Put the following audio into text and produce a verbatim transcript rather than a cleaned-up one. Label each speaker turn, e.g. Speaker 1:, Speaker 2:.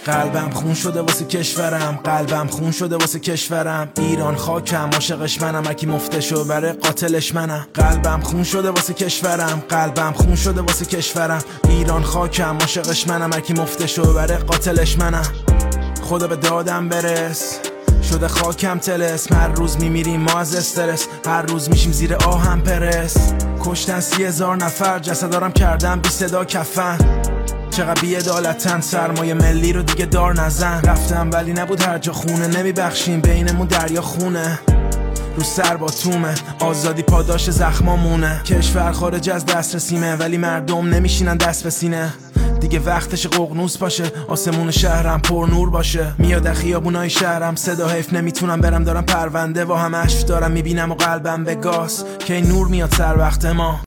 Speaker 1: قلبم خون شده واسه کشورم، قلبم خون شده واسه کشورم. ایران خاکم، عاشقش منم، اکی مفتشو بره قاتلش منم. قلبم خون شده واسه کشورم، قلبم خون شده واسه کشورم. ایران خاکم، عاشقش منم، اکی مفتشو بره قاتلش منم. خدا به دادم برس، شده خاکم تلس. هر روز میمیریم ما از استرس، هر روز میشیم زیر آهم پرس. کشتن سی هزار نفر، جسدارم کردن بی صدا کفن. چقدر بی‌عدالتن، سرمایه ملی رو دیگه دار نزن. رفتم ولی نبود هر جا خونه، نمیبخشیم بینمون دریا خونه. رو سر با تومه، آزادی پاداش زخمامونه. کشور خارج از دسترسیمه ولی مردم نمیشینن دست به سینه. دیگه وقتش ققنوس باشه، آسمون شهرم پر نور باشه. میاد خیابونای شهرم صدا، حیف نمیتونم برم، دارم پرونده و هم اشک دارم میبینم و قلبم به گاز. که نور میاد سر وقت ما.